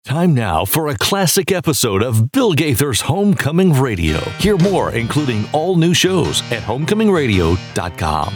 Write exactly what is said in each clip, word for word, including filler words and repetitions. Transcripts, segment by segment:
Time now for a classic episode of Bill Gaither's Homecoming Radio. Hear more, including all new shows at homecoming radio dot com.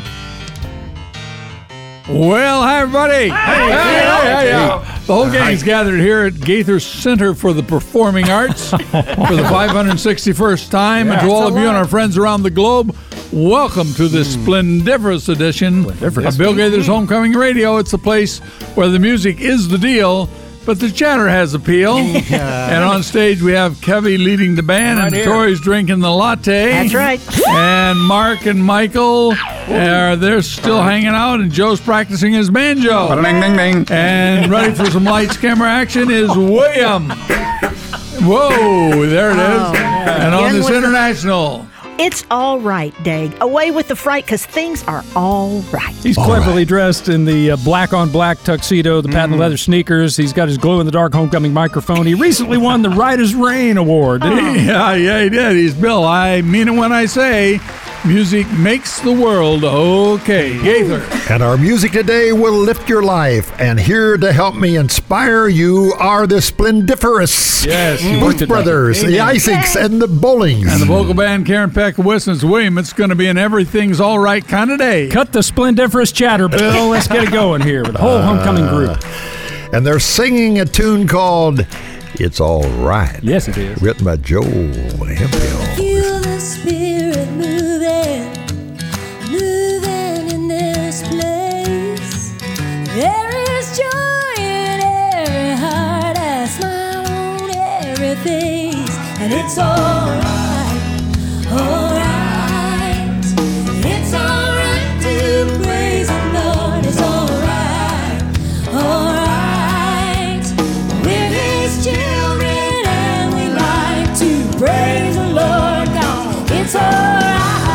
Well, hi, everybody. Hey, hey, hey, hey, hey. The whole gang's Hi. gathered here at Gaither Center for the Performing Arts for the five hundred sixty-first time. Yeah, and to all a of you lot. and our friends around the globe, welcome to this splendiferous edition of Bill Gaither's Homecoming Radio. It's a place where the music is the deal, but the chatter has appeal. And on stage, we have Kevy leading the band, Right and here. Tori's drinking the latte. That's right. And Mark and Michael, are they're still hanging out, and Joe's practicing his banjo. Ding, ding, ding. And ready for some lights, camera, action is William. Whoa, there it is. Oh, And on Young this with the- international, It's all right, Dag. Away with the fright, because things are all right. He's cleverly dressed in the uh, black-on-black tuxedo, the patent leather sneakers. He's got his glow-in-the-dark homecoming microphone. He recently won the Writer's Reign Award, didn't he? yeah, yeah, he did. He's Bill. I mean it when I say music makes the world okay. Gaither. And our music today will lift your life. And here to help me inspire you are the Splendiferous Yes, you Booth Brothers, the Isaacs, and the Bowlings. And the vocal band, Karen Peck, Wissens. William, it's going to be an everything's all right kind of day. Cut the splendiferous chatter, Bill. Let's get it going here with the whole homecoming group. And they're singing a tune called It's All Right. Yes, it is. Written by Joel Hemphill. Feel the spirit moving, moving in this place. There is joy in every heart, a smile on every face, and it's all right, all right. It's all right to praise the Lord. It's all right, all right. We're His children and we like to praise the Lord. God, it's all right.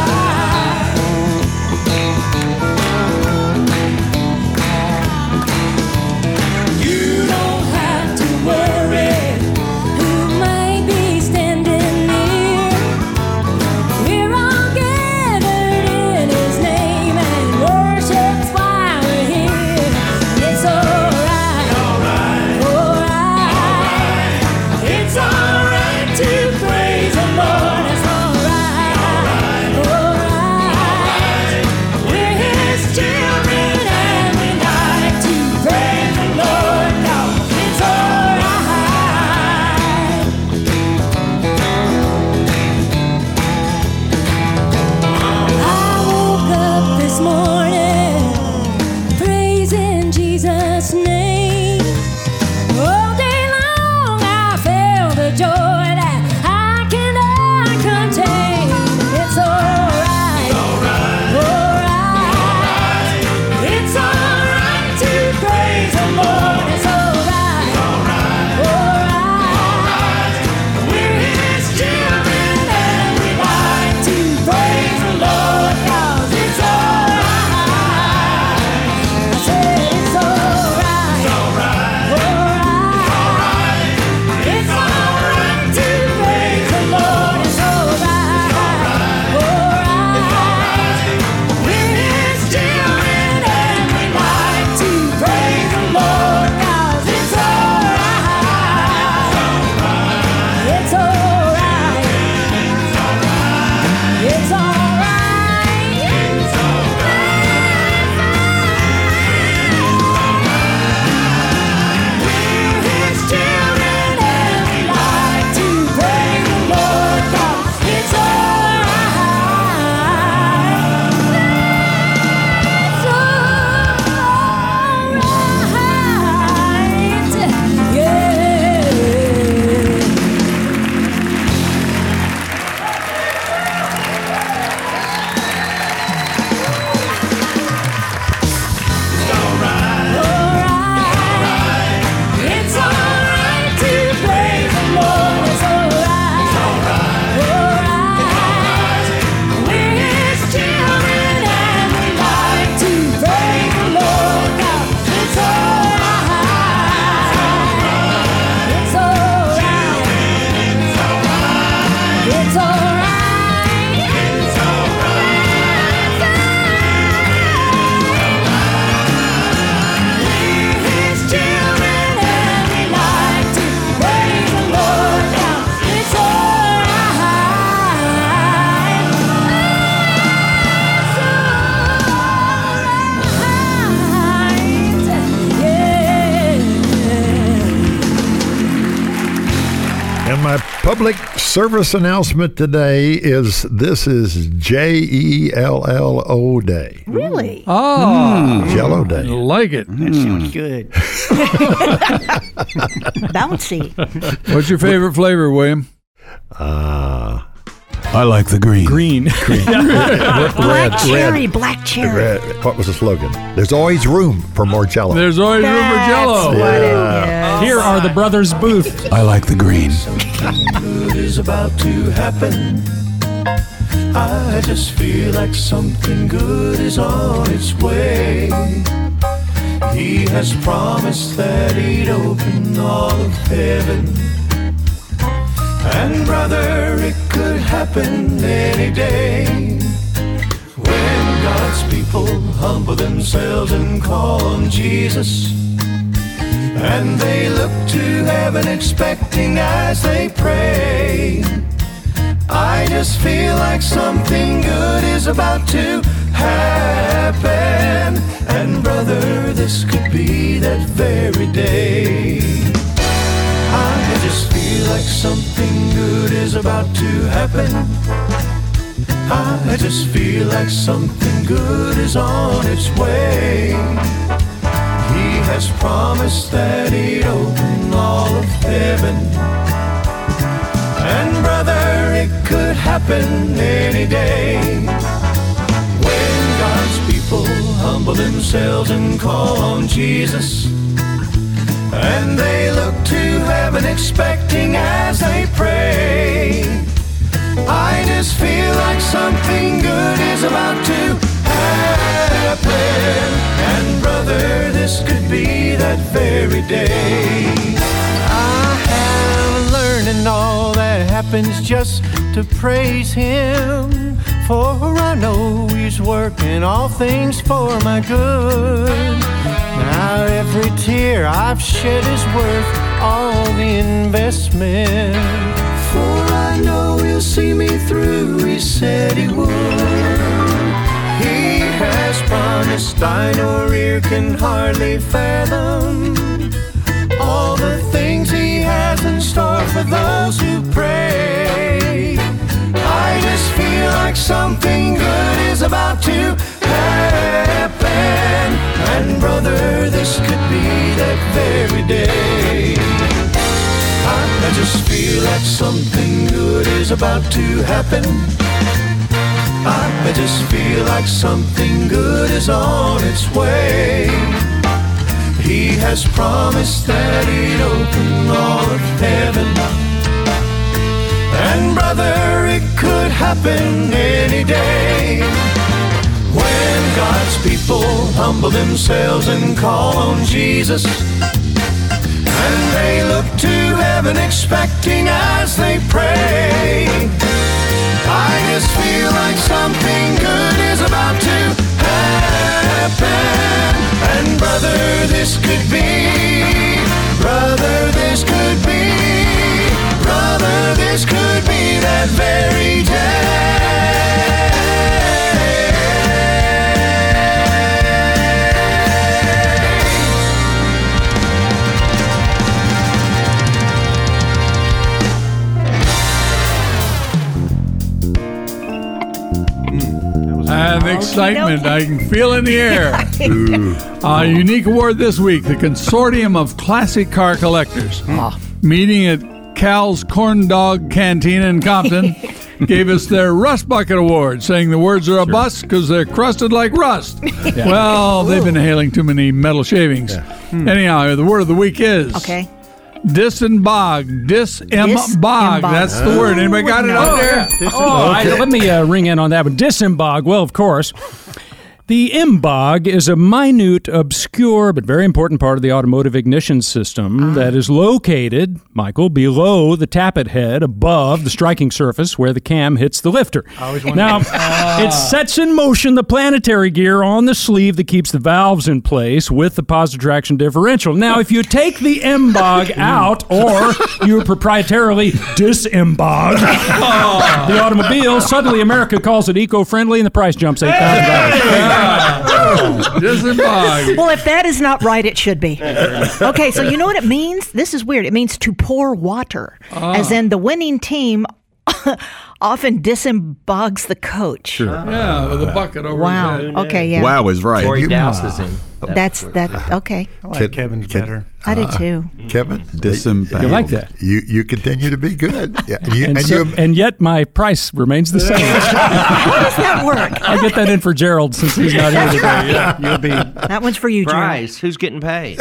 You don't have to worry who might be standing near. And my public service announcement today is this is J E L L O Day. Really? Oh. Mm. Jello Day. Like it. That sounds good. Bouncy. What's your favorite flavor, William? Uh, I like the green. Green. green. Black red, cherry, red, black cherry. red. What was the slogan? There's always room for more Jello. There's always room for That's Jello. what it Yeah. is. Here are the brothers Booth. I like the green. Good is about to happen. I just feel like something good is on its way. He has promised that he'd open all of heaven. And brother, it could happen any day. When God's people humble themselves and call on Jesus, and they look to heaven expecting as they pray, I just feel like something good is about to happen. And brother, this could be that very day. I just feel like something good is about to happen. I just feel like something good is on its way. He has promised that he'd open all of heaven. And brother, it could happen any day. When God's people humble themselves and call on Jesus, and they look to heaven expecting as they pray, I just feel like something good is about to happen. And brother, this could be that very day. I have learned and all that happens just to praise Him, for I know He's working all things for my good. Now every tear I've shed is worth all the investment, for I know He'll see me through, He said He would. He has promised, I nor ear can hardly fathom, all the things He has in store for those who pray. I just feel like something good is about to happen. And brother, this could be that very day. I just feel like something good is about to happen. I just feel like something good is on its way. He has promised that He'd open all of heaven. And brother, it could happen any day. When God's people humble themselves and call on Jesus, and they look to heaven expecting as they pray, I just feel like something good is about to happen. And brother, this could be, brother, this could be, brother, this could be that very day. And the excitement I can feel in the air. A unique award this week, the Consortium of Classic Car Collectors, meeting at Cal's Corn Dog Cantina in Compton, gave us their Rust Bucket Award, saying the words are a bust because they're crusted like rust. Yeah. Well, they've been inhaling too many metal shavings. Yeah. Hmm. Anyhow, the word of the week is... Okay. Disembog. Disembog. That's the word. Anybody got it out there? Oh, I, let me uh, ring in on that one. Disembog. Well, of course. The embog is a minute, obscure, but very important part of the automotive ignition system uh. that is located, Michael, below the tappet head, above the striking surface where the cam hits the lifter. Now, uh. it sets in motion the planetary gear on the sleeve that keeps the valves in place with the positive traction differential. Now, if you take the embog out, or you proprietarily disembog the automobile, suddenly America calls it eco-friendly and the price jumps eight thousand dollars. Disembog. Well, if that is not right, it should be. Okay, so you know what it means? This is weird. It means to pour water, Ah. as in the winning team often disembogs the coach. Sure. Yeah, with a bucket over Wow. his head. Okay, yeah. Wow is right. Or he You- douses him. That's that. Okay, I like Kid- Kevin's kid- better. I did too. Kevin, Disemboweled. You like that? You you continue to be good. Yeah, and, you, And, and so, you and yet my price remains the same. How does that work? I'll get that in for Gerald since he's not here today. Yeah. You'll be. That one's for you, Jerry. Bryce, who's getting paid?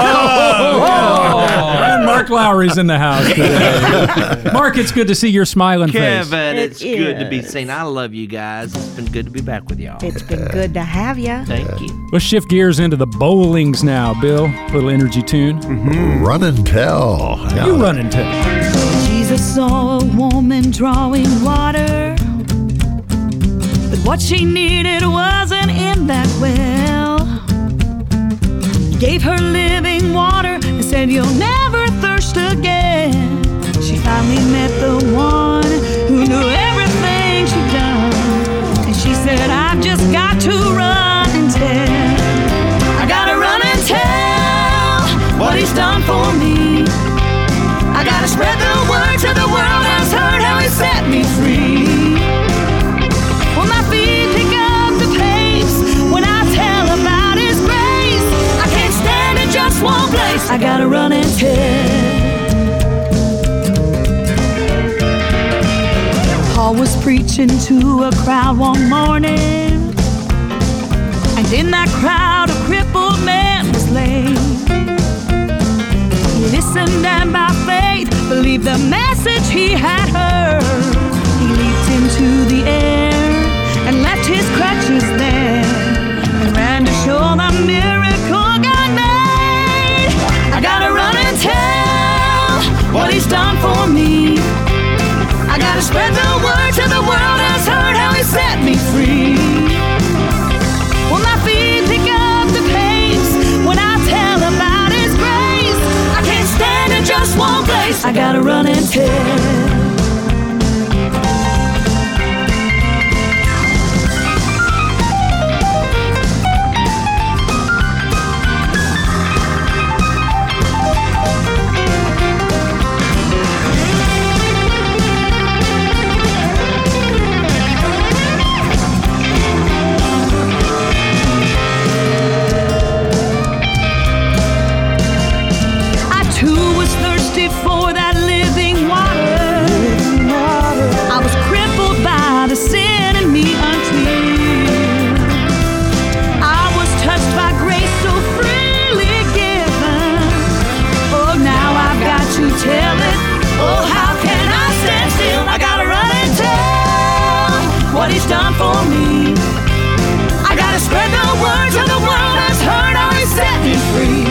And Mark Lowry's in the house today. Mark, it's good to see your smiling face. Kevin, It it's good to be is. seen. I love you guys. It's been good to be back with y'all. It's been good to have you. Thank you. Let's shift gears into the bowlings now, Bill. Little energy tune. run and tell. Yeah. You run into. Jesus saw a woman drawing water, but what she needed wasn't in that well. Gave her living water and said, "You'll never thirst again." She finally met the one who knew everything she'd done, and she said, "I've just got to run and tell. I gotta run and tell what he's done for me. I gotta spread the word to the world has heard how he set me free. Well, my feet pick up the pace when I tell about his grace. I can't stand in just one place. I gotta run and tell. Paul was preaching to a crowd one morning, and in that crowd a crippled man was laid. He listened and by faith believed the message he had heard. He leaped into the air and left his crutches there and ran to show the miracle God made. I gotta run and tell what he's done for me. I gotta spread the word till the world has heard how he set me free. Well, my feet pick up the pace when I tell about his grace. I can't stand in just one place. I gotta run and tell. I too was thirsty for that living water. I was crippled by the sin in me until I was touched by grace so freely given. Oh, now I've got to tell it. Oh, how can I stand still? I gotta run and tell what he's done for me. I gotta spread the word till the world has heard how he set me free.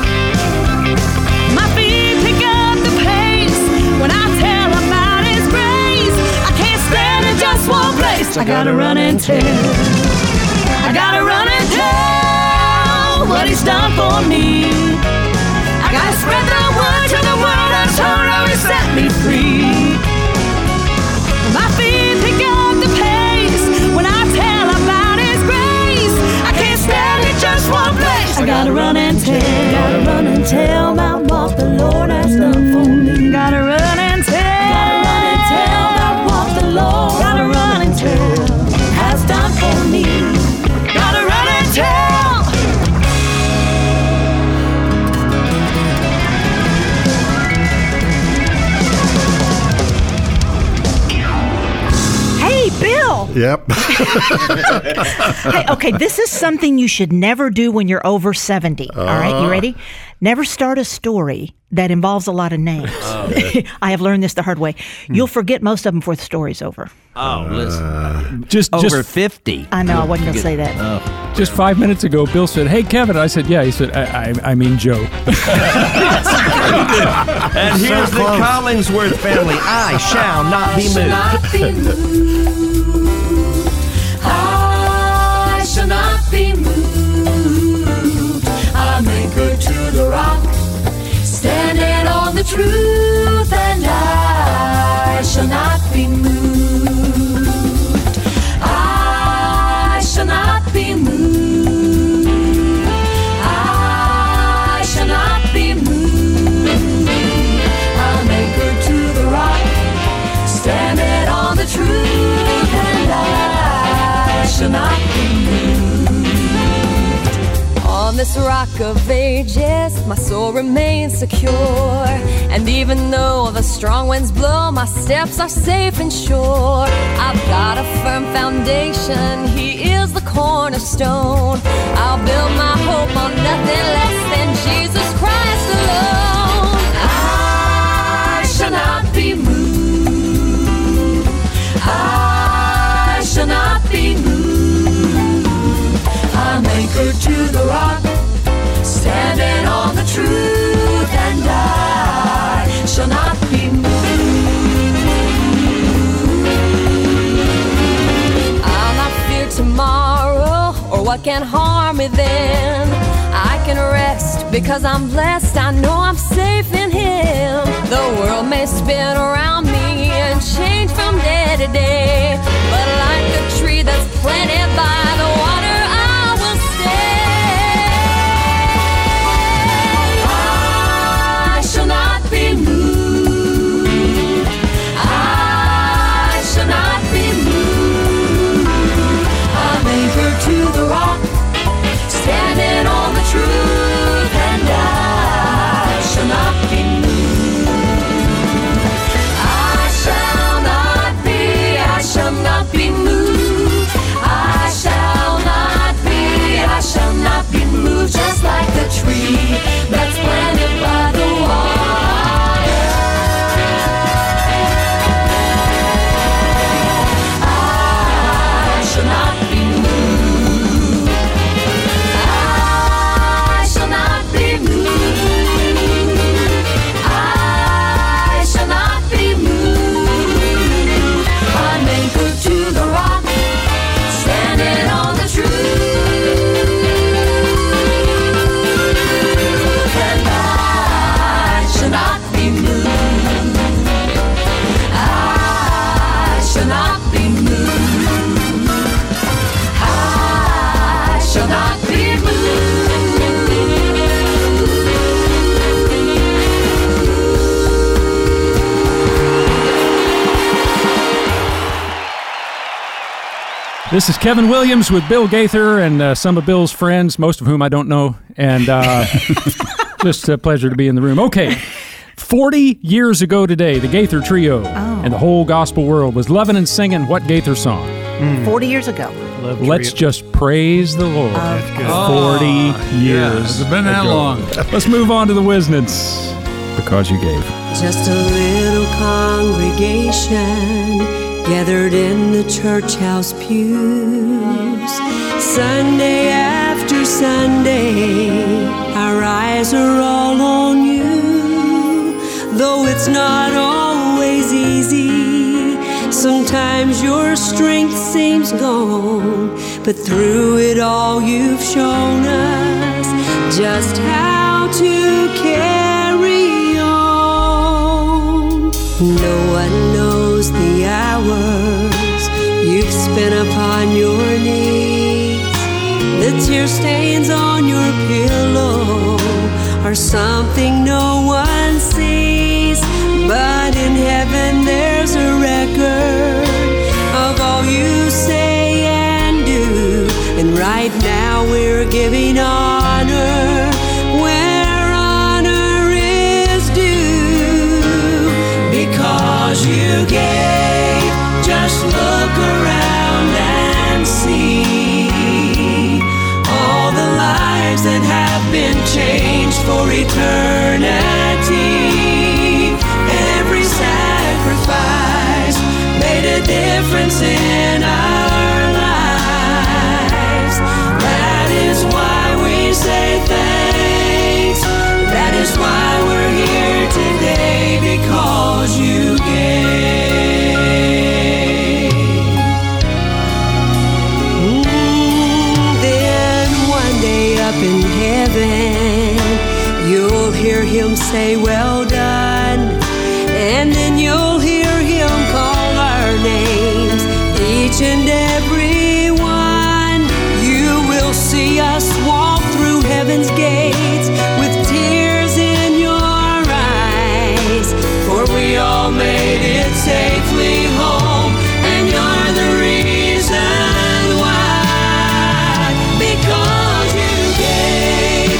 My feet pick up the pace when I tell about his grace. I can't stand in just one place. I gotta run and tell. I gotta run and tell what he's done for me. I gotta spread the word till the world has heard how he set me free. My feet pick up the pace when I tell about his grace. I can't stand in just one place. I gotta run and tell. Gotta run and tell about what the Lord has done for me. Gotta run and tell. Gotta run and tell about what the Lord. Gotta run and tell has done for me. Gotta run and tell. Hey, Bill. Yep. Hey, okay, this is something you should never do when you're over seventy. All right, you ready? Never start a story that involves a lot of names. I have learned this the hard way. You'll forget most of them before the story's over. Oh, listen. Just, Over just, fifty. I know, I wasn't going to say that. just five minutes ago, Bill said, "Hey, Kevin." I said, "Yeah." He said, "I, I, I mean Joe." And here's the Collingsworth family. I shall not be moved. I shall not be moved. I'm anchored to the rock, standing on the truth, and I shall not be moved. I shall not be moved. this rock of ages, my soul remains secure. And even though the strong winds blow, my steps are safe and sure. I've got a firm foundation, He is the cornerstone. I'll build my hope on nothing less than Jesus Christ alone. I shall not be moved. I shall not be moved. I'm anchored to the rock, standing on the truth, and I shall not be moved. I'll not fear tomorrow or what can harm me then. I can rest because I'm blessed. I know I'm safe in Him. The world may spin around me and change from day to day, but like a tree that's planted by the water, I will stay. I shall not be moved. I shall not be moved. I'm anchored to the rock, standing on the truth, and I shall not be moved. I shall not be, I shall not be moved. I shall not be, I shall not be moved. Just like the tree that's planted by the water, I shall not be moved. I shall not be moved. I shall not be moved. I'm anchored to the rock, standing on the truth, and I shall not be moved. I shall not be moved. I shall not be moved. This is Kevin Williams with Bill Gaither and uh, some of Bill's friends, most of whom I don't know, and uh, just a pleasure to be in the room. Okay, forty years ago today, the Gaither Trio and the whole gospel world was loving and singing what Gaither song? forty years ago. Let's just praise the Lord. Oh, forty yeah, years. has it been that ago. long? Let's move on to the Wisnits. Because you gave. Just a little congregation gathered in the church house pews. Sunday after Sunday, our eyes are all on you. Though it's not always easy, sometimes your strength seems gone, but through it all you've shown us just how to carry on. No one knows the hours you've spent upon your knees. The tear stains on your pillow are something no one sees, but in heaven there's a record of all you say and do. And right now we're giving honor where honor is due. Because you gave, just look around and see all the lives that have been changed for eternity. Every sacrifice made a difference in our lives. That is why we say thanks. That is why we're here today, because you gave. Mm, then one day up in heaven, you'll hear Him say, well done. And then you'll hear Him call our names, each and every one. You will see us walk through heaven's gates with tears in your eyes, for we all made it safely home, and you're the reason why. Because you gave,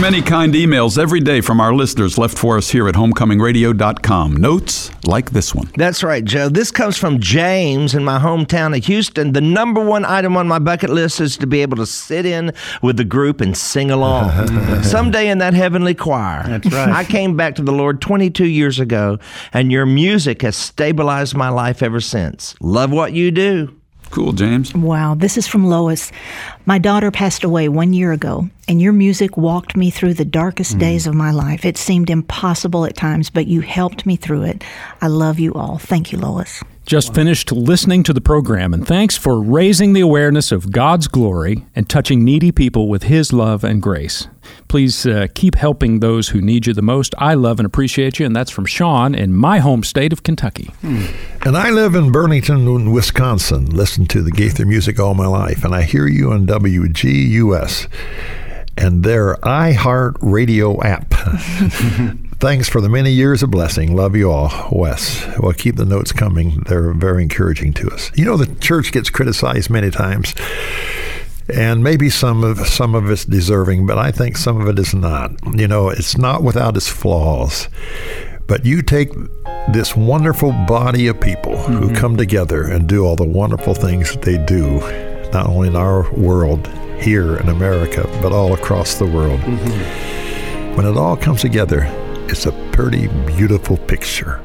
many kind emails every day from our listeners left for us here at homecoming radio dot com. Notes like this one. That's right, Joe. This comes from James in my hometown of Houston. The number one item on my bucket list is to be able to sit in with the group and sing along. Someday in that heavenly choir. That's right. I came back to the Lord twenty-two years ago, and your music has stabilized my life ever since. Love what you do. Cool, James. Wow, this is from Lois. My daughter passed away one year ago, and your music walked me through the darkest mm. days of my life. It seemed impossible at times, but you helped me through it. I love you all. Thank you, Lois. Just finished listening to the program, and thanks for raising the awareness of God's glory and touching needy people with His love and grace. Please uh, keep helping those who need you the most. I love and appreciate you, and that's from Sean in my home state of Kentucky. Hmm. And I live in Burlington, Wisconsin. Listen to the Gaither music all my life, and I hear you on W G U S and their iHeart Radio app. Thanks for the many years of blessing. Love you all, Wes. Well, keep the notes coming. They're very encouraging to us. You know, the church gets criticized many times, and maybe some of some of it's deserving, but I think some of it is not. You know, it's not without its flaws. But you take this wonderful body of people mm-hmm. who come together and do all the wonderful things that they do, not only in our world here in America, but all across the world. Mm-hmm. When it all comes together, it's a pretty beautiful picture.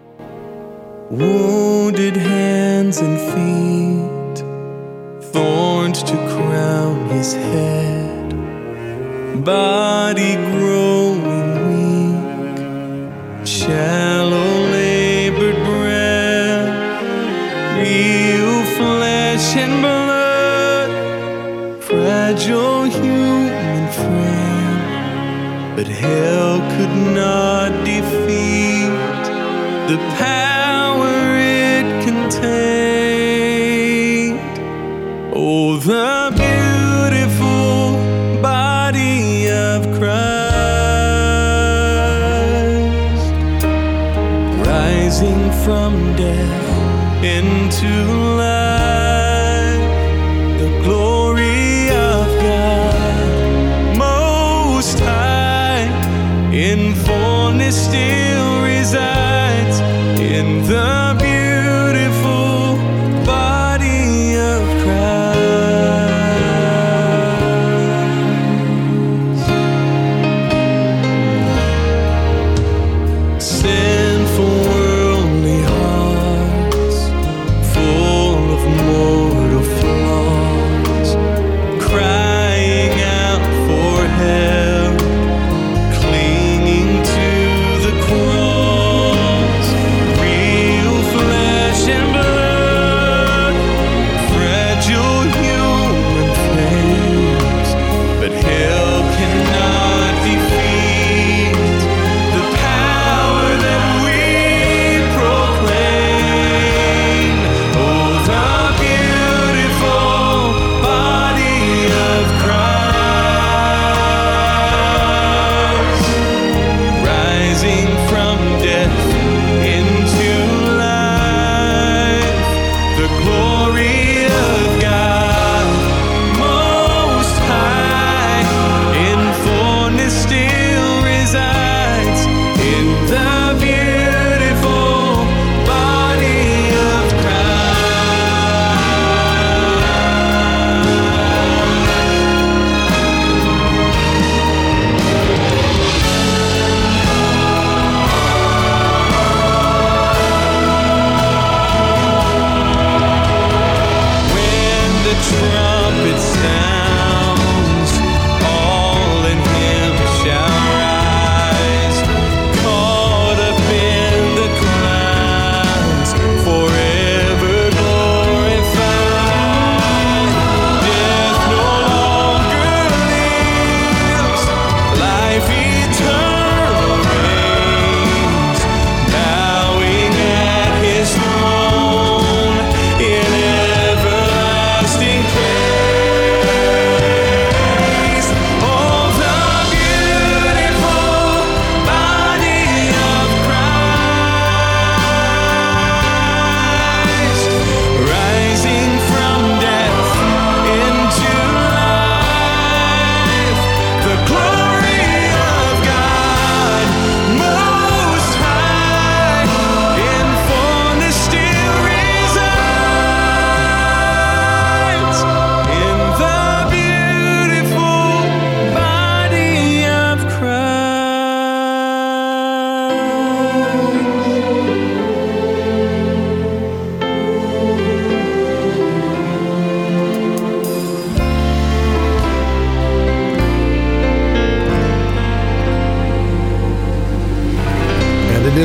Wounded hands and feet, thorns to crown his head, body growing weak, shallow labored breath, real flesh and blood, fragile human frame, but hell could not defeat the power it contained. Oh, the beautiful body of Christ, rising from death into life, the glory of God Most High, in fullness still resides in the beautiful body of Christ. Sinful worldly hearts, full of mortal flaws, crying out for help, clinging to the cross, real flesh and blood, fragile human frames, but hell cannot defeat the power that we proclaim. Oh, the beauty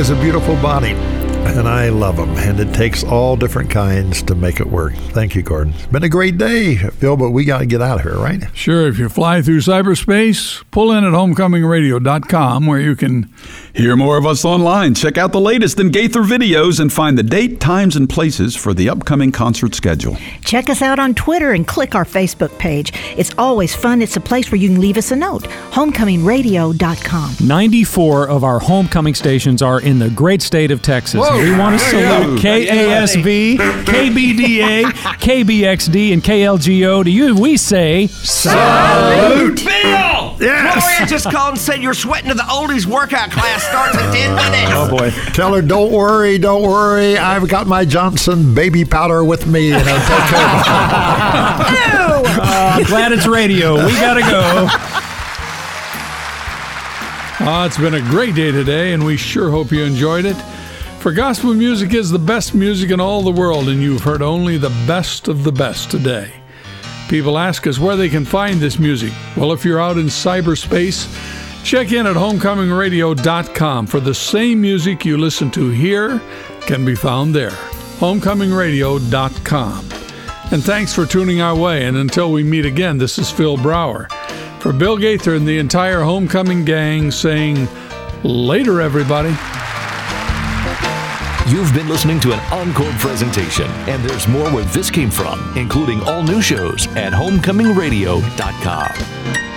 is a beautiful body, and I love them, and it takes all different kinds to make it work. Thank you, Gordon. It's been a great day, Phil, but we got to get out of here, right? Sure. If you fly through cyberspace, pull in at homecoming radio dot com where you can hear more of us online. Check out the latest in Gaither videos and find the date, times, and places for the upcoming concert schedule. Check us out on Twitter and click our Facebook page. It's always fun. It's a place where you can leave us a note. homecoming radio dot com. ninety-four of our homecoming stations are in the great state of Texas. Whoa. We want to There you salute go. K A S V, K B D A, K B X D, and K L G O. To you, we say Salute! Bill! Yes! Gloria just called and said you're sweating to the oldies workout class starts in ten minutes. Oh, boy. Tell her, don't worry, don't worry. I've got my Johnson baby powder with me, and I'll take care of it. Uh, I'm glad it's radio. We got to go. Uh, it's been a great day today, and we sure hope you enjoyed it. For gospel music is the best music in all the world, and you've heard only the best of the best today. People ask us where they can find this music. Well, if you're out in cyberspace, check in at homecoming radio dot com for the same music you listen to here can be found there. homecoming radio dot com. And thanks for tuning our way, and until we meet again, this is Phil Brower. For Bill Gaither and the entire Homecoming gang saying, later, everybody. You've been listening to an encore presentation, and there's more where this came from, including all new shows at homecoming radio dot com.